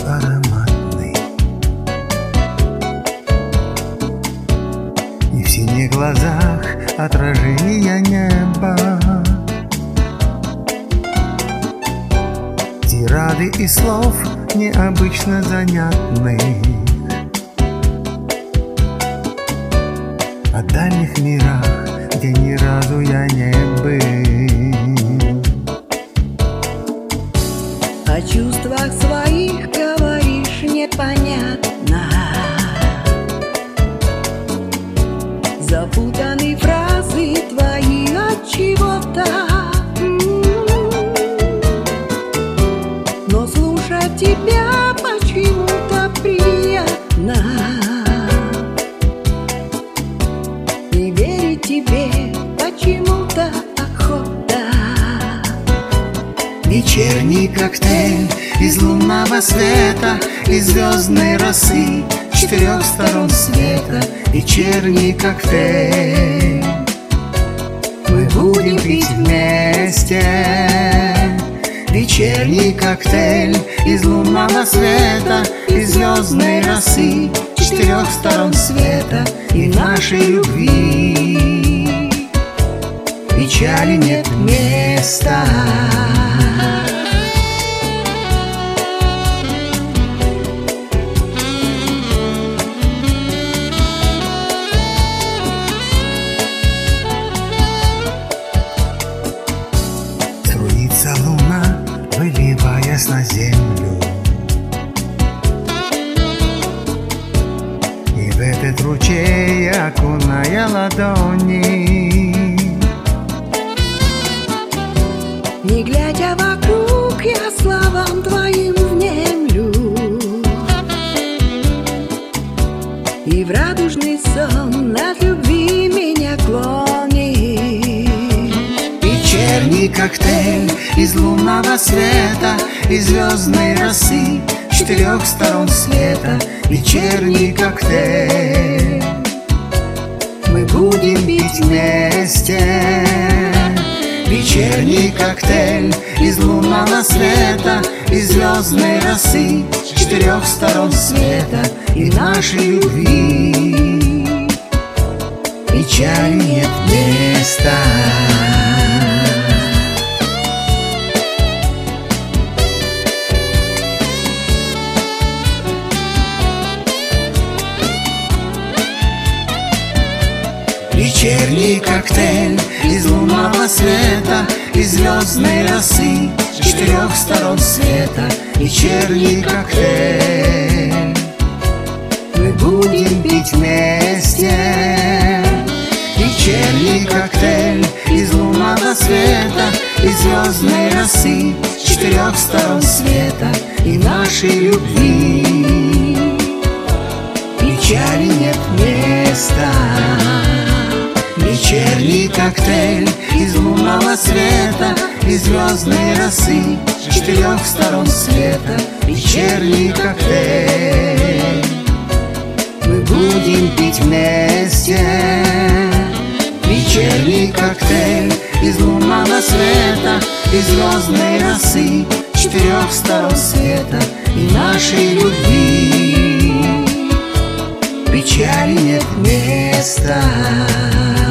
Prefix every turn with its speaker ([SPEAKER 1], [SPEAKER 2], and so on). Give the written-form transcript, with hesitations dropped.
[SPEAKER 1] ароматный, и в синих глазах отражение неба. Тирады и слов необычно занятных о дальних мирах, где ни разу я не был.
[SPEAKER 2] О чувствах своих говоришь непонятно, запутаны фразы твои от чего-то. Но слушать тебя почему-то приятно, и верить тебе почему-то охота.
[SPEAKER 1] Вечерний коктейль из лунного света, из звездной росы, с 4 сторон света. Вечерний коктейль мы будем пить вместе. Вечерний коктейль из лунного света, из звездной росы, с 4 сторон света. И нашей любви печали нет места. Струится луна, выливаясь на землю, и в этот ручей окуная ладони.
[SPEAKER 2] Не глядя вокруг, я словам твоим внемлю, и в радужный сон от любви меня клонит.
[SPEAKER 1] Вечерний коктейль из лунного света, из звездной росы, с 4 сторон света. Вечерний коктейль мы будем пить вместе. Вечерний коктейль из лунного света, из звездной росы, с 4 сторон света. И нашей любви печали нет места. Вечерний коктейль из лунного света, из звездной росы, с 4 сторон света. Вечерний коктейль мы будем пить вместе. Вечерний коктейль из лунного света, из звездной росы, с 4 сторон света. И нашей любви печали нет места. Вечерний коктейль из лунного света, из звездной росы, с 4 сторон света. Вечерний коктейль мы будем пить вместе. Вечерний коктейль из лунного света, из звездной росы, с 4 сторон света. И нашей любви печали нет места.